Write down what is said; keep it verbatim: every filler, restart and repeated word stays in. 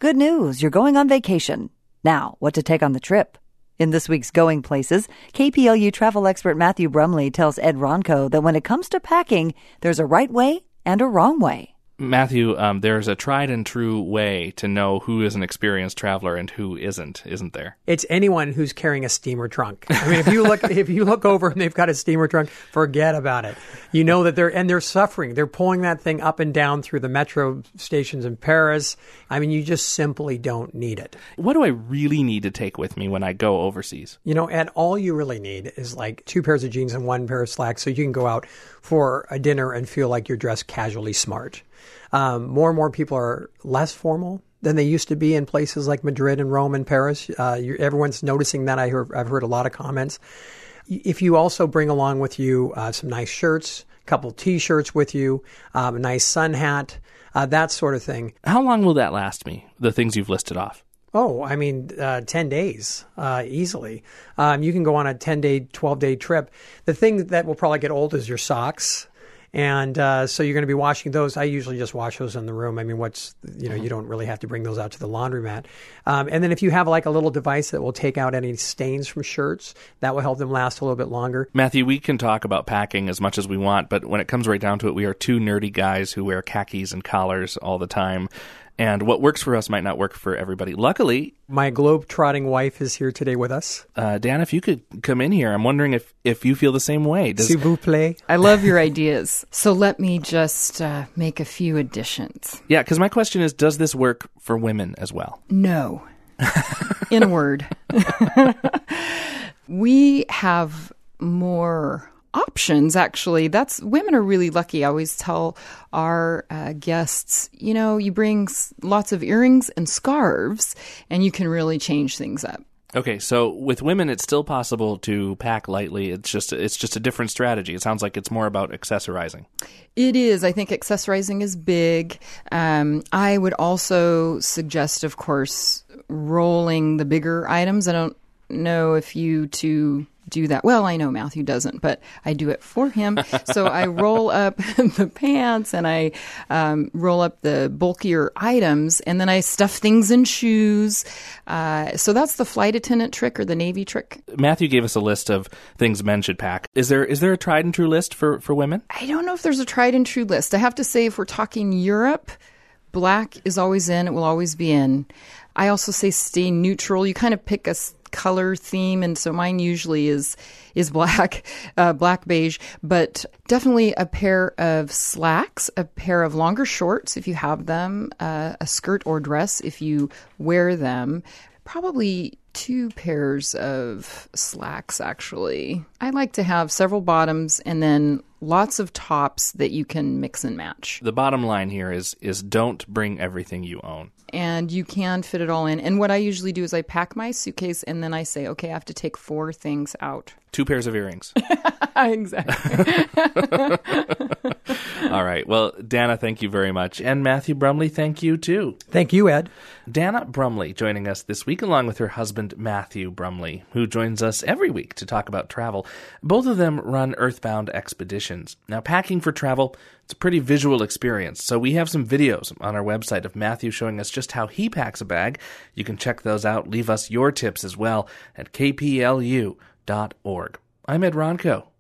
Good news, you're going on vacation. Now, what to take on the trip? In this week's Going Places, K P L U travel expert Matthew Brumley tells Ed Ronco that when it comes to packing, there's a right way and a wrong way. Matthew, um, there's a tried and true way to know who is an experienced traveler and who isn't, isn't there? It's anyone who's carrying a steamer trunk. I mean, if you look if you look over and they've got a steamer trunk, forget about it. You know that they're and they're suffering. They're pulling that thing up and down through the metro stations in Paris. I mean, you just simply don't need it. What do I really need to take with me when I go overseas? You know, Ed, all you really need is like two pairs of jeans and one pair of slacks so you can go out for a dinner and feel like you're dressed casually smart. Um, more and more people are less formal than they used to be in places like Madrid and Rome and Paris. Uh, you're, everyone's noticing that. I heard, I've heard a lot of comments. If you also bring along with you uh, some nice shirts, a couple T-shirts with you, um, a nice sun hat, uh, that sort of thing. How long will that last me, the things you've listed off? Oh, I mean, uh, ten days, uh, easily. Um, you can go on a ten-day, twelve-day trip. The thing that will probably get old is your socks. And uh, so you're going to be washing those. I usually just wash those in the room. I mean, what's, you know, you don't really have to bring those out to the laundromat. Um, and then if you have like a little device that will take out any stains from shirts, that will help them last a little bit longer. Matthew, we can talk about packing as much as we want, but when it comes right down to it, we are two nerdy guys who wear khakis and collars all the time. And what works for us might not work for everybody. Luckily, my globe-trotting wife is here today with us. Uh, Dan, if you could come in here, I'm wondering if, if you feel the same way. Does... S'il vous plaît. I love your ideas. So let me just uh, make a few additions. Yeah, because my question is, does this work for women as well? No. In a word. We have more options, actually. That's women are really lucky. I always tell our uh, guests, you know, you bring s- lots of earrings and scarves and you can really change things up. Okay, so with women, it's still possible to pack lightly. It's just it's just a different strategy. It sounds like it's more about accessorizing. It is. I think accessorizing is big. Um, I would also suggest, of course, rolling the bigger items. I don't know if you two do that. Well, I know Matthew doesn't, but I do it for him. So I roll up the pants and I um, roll up the bulkier items, and then I stuff things in shoes. Uh, so that's the flight attendant trick or the Navy trick. Matthew gave us a list of things men should pack. Is there is there a tried and true list for, for women? I don't know if there's a tried and true list. I have to say, if we're talking Europe, black is always in. It will always be in. I also say stay neutral. You kind of pick a color theme, and so mine usually is is black, uh, black beige, but definitely a pair of slacks, a pair of longer shorts if you have them, uh, a skirt or dress if you wear them, probably two pairs of slacks, actually. I like to have several bottoms and then lots of tops that you can mix and match. The bottom line here is is don't bring everything you own. And you can fit it all in. And what I usually do is I pack my suitcase and then I say, okay, I have to take four things out. Two pairs of earrings. Exactly. All right. Well, Dana, thank you very much. And Matthew Brumley, thank you too. Thank you, Ed. Dana Brumley joining us this week along with her husband, Matthew Brumley, who joins us every week to talk about travel. Both of them run Earthbound Expeditions. Now, packing for travel, it's a pretty visual experience. So we have some videos on our website of Matthew showing us just how he packs a bag. You can check those out. Leave us your tips as well at k p l u dot org. I'm Ed Ronco.